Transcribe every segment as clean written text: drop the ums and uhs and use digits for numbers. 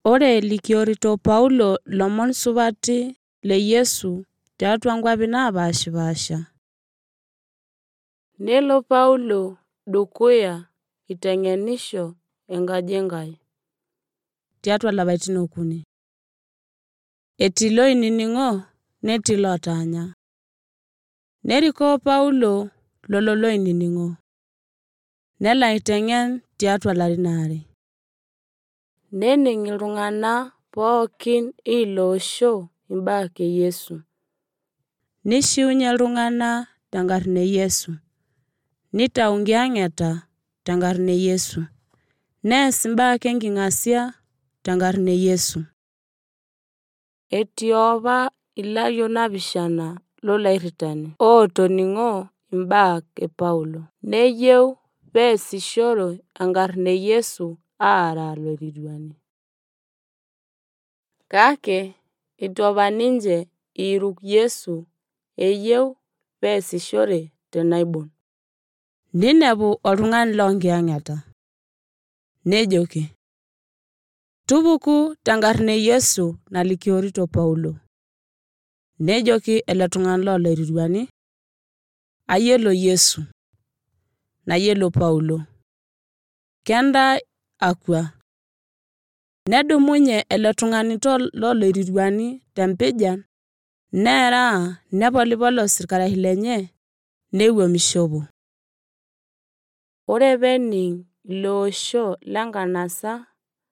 Ore likiorito Paulo lomon supati le Yesu tiatua nkwapi naapashipasha. Nelo Paulo dukuya iteng'enisho enkaji Enkai tiatua lapaitin okuni. Etii loinining'o netii lotaanya. Nerikoo Paulo lolo loinining'o. Nelo aiteng'en tiatua larin 2. Nening iltung'ana pookin ilo osho imbaa e Yesu. Nishiunye iltung'ana tenkarna e Yesu. Nitau nkiyang'eta tenkarna e Yesu. Nees imbaa enking'asia tenkarna e Yesu. Etii apa ilayiok 7 lolairitani ootoning'o imbaa e Paulo. Neyieu peesishore enkarna e Yesu aaraa loirirruani. Kake itu apa ninche iiruk Yesu eyieu peesishore tenaibon. Ninepu oltung'ani loonkiyang'eta. Nejoki, tupuku tenkarna e Yesu nalikiorito Paulo. Nejoki ele tung'ani loolairirruani, ayiolo Yesu. Nayiolo Paulo. Kendaa akwa. Nedumunye ele tung'ani lolairirruani tempijan, neeraa nepolipol osirkalai lenye, neewuo mishopo. Ore peening ilo osho lenkanasa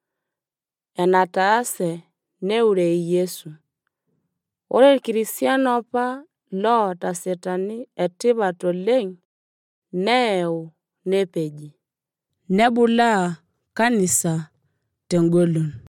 enataase neurei Yesu. Ore irkirisiano apa loota setani etipat oleng' neeu nepeji. Nebulaa kanisa tengolon.